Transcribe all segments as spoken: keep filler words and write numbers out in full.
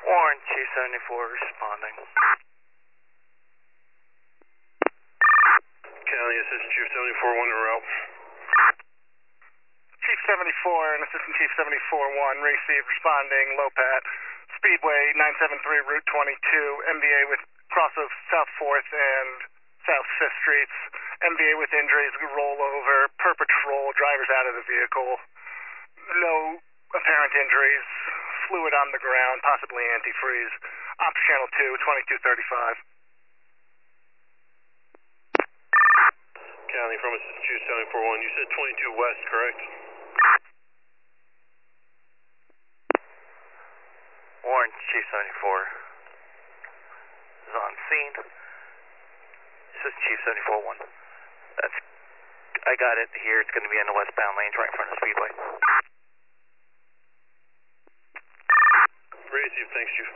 Warren, Chief seventy-four responding. County, this is Chief seventy-four one en route. Chief seventy-four and Assistant Chief seventy-four one, received, responding, Lopat, Speedway nine seven three, Route twenty-two, M V A with cross of South fourth and South fifth Streets, M V A with injuries, rollover, per patrol, drivers out of the vehicle, no apparent injuries, fluid on the ground, possibly antifreeze, Ops Channel two, twenty-two thirty-five. County, from Assistant Chief seventy-four one, you said twenty-two West, correct? Warren, Chief seventy-four is on scene. Assistant Chief seventy-four one. That's, I got it here. It's going to be in the westbound lanes right in front of the Speedway. Received, thanks, Chief.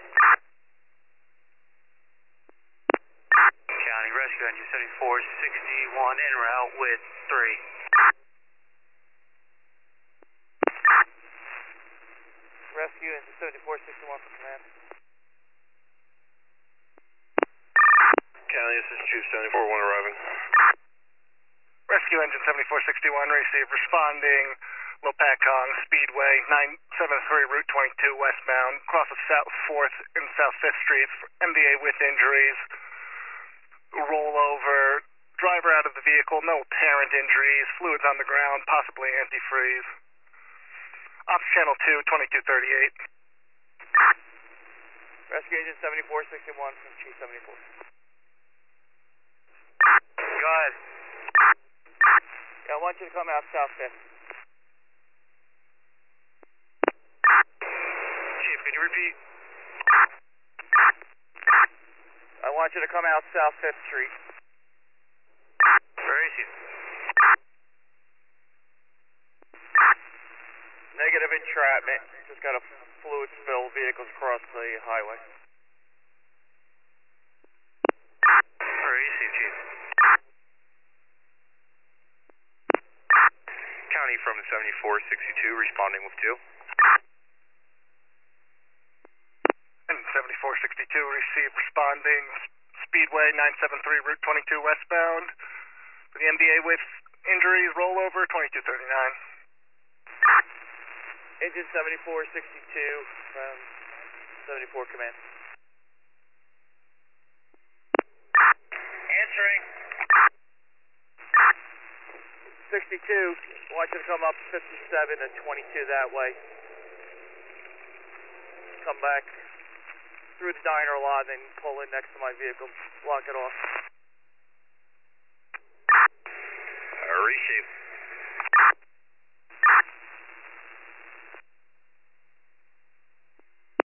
County, Rescue Engine seventy-four sixty-one en route with three. Rescue Engine seventy-four sixty-one for command. County, this is Chief seventy-four one arriving. Rescue Engine seventy-four sixty-one, received, responding, Lopatcon, Speedway nine seven three, Route twenty-two, westbound, cross of South fourth and South fifth Streets, M V A with injuries, rollover, driver out of the vehicle, no apparent injuries, fluids on the ground, possibly antifreeze. Ops Channel two, twenty-two thirty-eight. Rescue Agent seventy-four sixty-one from Chief seventy-four. Go ahead. Yeah, I want you to come out South fifth. Chief, can you repeat? I want you to come out South fifth Street. Where is he? Negative entrapment. Just got a fluid spill. Vehicles across the highway. Where is he, Chief? County, from seventy-four sixty-two, responding with two. And seventy-four sixty-two, received, responding, Speedway nine seven three, Route twenty-two, westbound, for the M D A with injuries, rollover, twenty-two thirty-nine. Engine seventy-four sixty-two from seventy-four command. Answering. sixty-two, I want you to come up fifty-seven and twenty-two that way. Come back through the diner lot and pull in next to my vehicle, block it off.